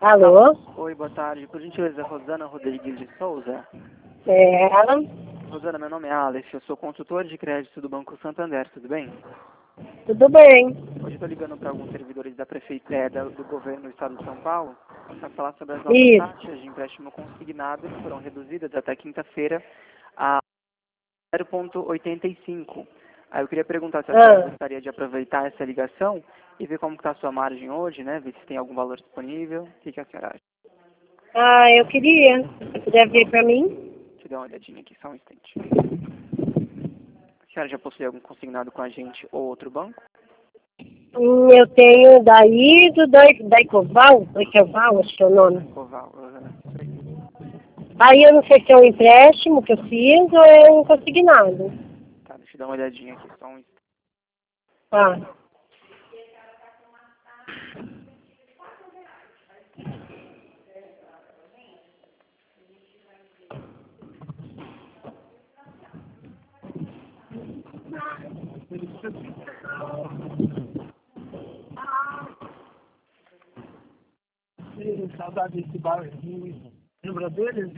Alô? Oi, boa tarde. Por gentileza, Rosana Rodrigues de Souza. É ela? Rosana, meu nome é Alex, eu sou consultor de crédito do Banco Santander, tudo bem? Tudo bem? Hoje estou ligando para alguns servidores da prefeitura do governo do estado de São Paulo para falar sobre as novas Isso. taxas de empréstimo consignado que foram reduzidas até quinta-feira a 0,85. Aí eu queria perguntar se a senhora gostaria de aproveitar essa ligação e ver como está a sua margem hoje, né? Ver se tem algum valor disponível. O que a senhora acha? Eu queria. Você puder ver pra mim? Deixa eu dar uma olhadinha aqui, só um instante. A senhora já possui algum consignado com a gente ou outro banco? Eu tenho da Ecoval, acho que é o nome. Oval, Rosana. Aí eu não sei se é um empréstimo que eu fiz ou é um consignado. Tá, deixa eu dar uma olhadinha aqui, só um instante. Tá. Saudade desse barzinho. Lembra dele?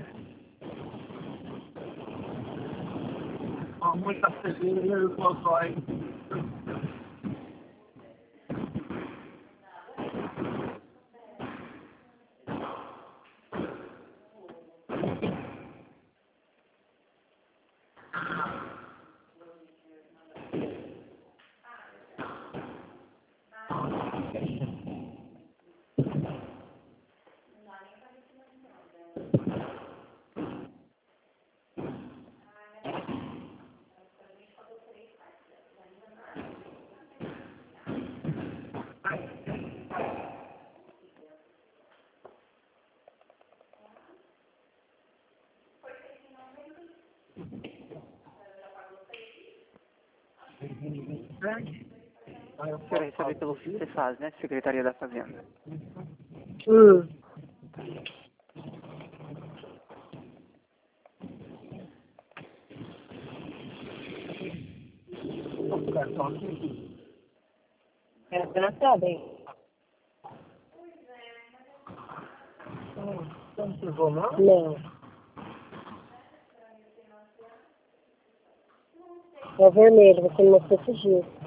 Com muita cerveja e o cocói. A senhora recebe pelo Cefaz, né? Secretaria da Fazenda. Hum. Ela tá bem. Não pegou não? Não. É o vermelho, você me mostrou esses dias.